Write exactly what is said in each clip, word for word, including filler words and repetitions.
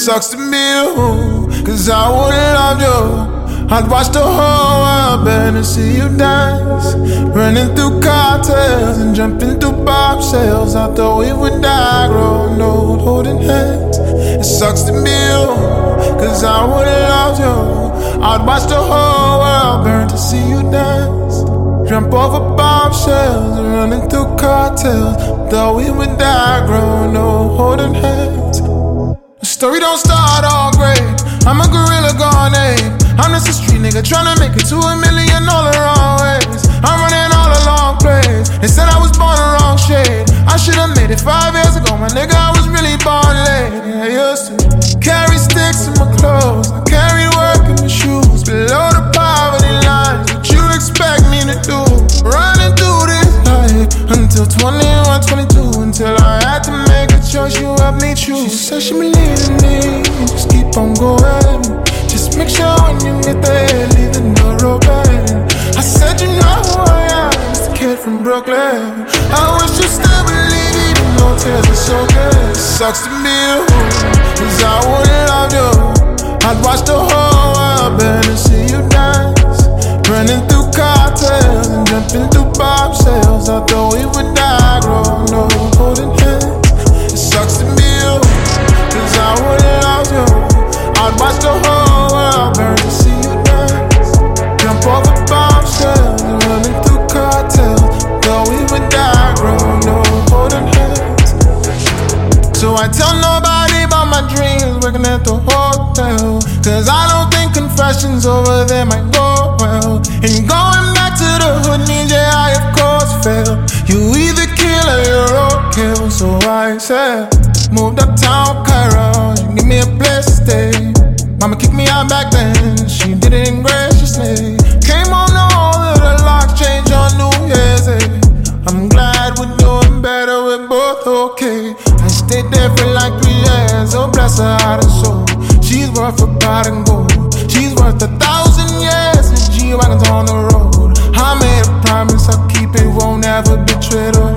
sucks to be you, cause I would've loved you. I'd watch the whole world burn and see you dance, running through cocktails and jumping through bobshells. I thought we would die growing old, holding hands. It sucks to be you, cause I would've loved you. I'd watch the whole world burn to see you dance, jump over bombshells and running through cocktails. Thought we would die growing old, holding hands. The story don't start all great. I'm a gorilla gone ape. I'm just a street nigga tryna make it to a million all the wrong ways. I'm running all the long plays. They said I was born the wrong shade. I should've made it five years ago, my nigga, I was really born late. Yeah, I used to carry sticks in my clothes, I carry work in my shoes, below the poverty line. What you expect me to do? Running through this life until twenty-one, twenty-two, until I had to make a choice. You helped me choose. She said she believed in me, just keep on going. Just make sure when you get there, leave the door open. I said you know who I am, just a kid from Brooklyn. I wish you still believe even though tears are so good. It sucks to be you, cause I would've loved you. I'd watch the whole world burn and see you dance, running through cocktails and jumping through bobshells. I thought we would die growing old, holding hands. It sucks to be you, cause I would've loved you. I'd watch the whole world burn to see you dance, jump over bombshells and running through cocktails. Thought we would die growing old, holding hands. So I tell nobody about my dreams, working at the hotel, cause I don't think confessions over there might go well. And going back to the hood means, yeah, I of course fail. You either kill or you're roadkill. So I said, moved uptown Cairo, you give me a place to stay. Mama kicked me out back then, she did it ingraciously. Came on all of the lock change on New Year's Day. I'm glad we're doing better, we're both okay. I stayed there for like three years, oh bless her heart and soul. She's worth a pot and gold, she's worth a thousand years. The G-Wagon's on the road. I made a promise I'll keep it, won't ever betray her.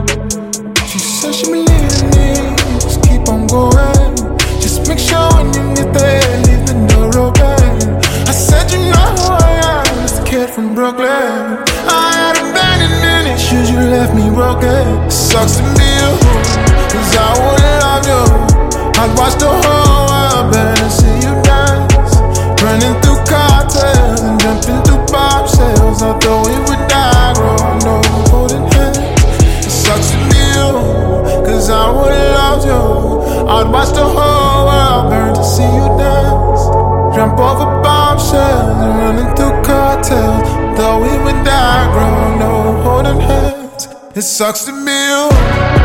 She said she believed in me, just keep on going. Just make sure when you get there, leave the door open. I said you know who I am, just a kid from Brooklyn. I had abandonment issues, you left me broken. It sucks to be you, cause I would've loved you. I'd watch the whole world burn and see you dance, running through cocktails and jumping through bobshells. I thought we would die growing old, holding hands. It sucks to be you, cause I would've loved you. I'd watch the whole world burn to see you dance, jump over bombshells and running through cocktails. Thought we would die growing old, holding hands. It sucks to be you.